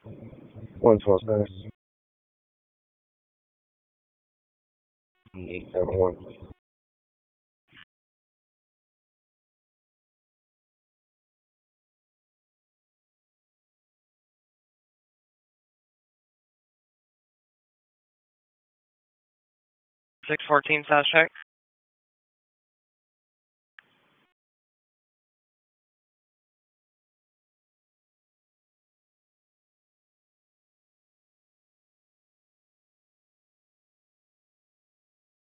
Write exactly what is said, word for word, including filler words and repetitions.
one twelve seven. eight seven one. six fourteen, fast check.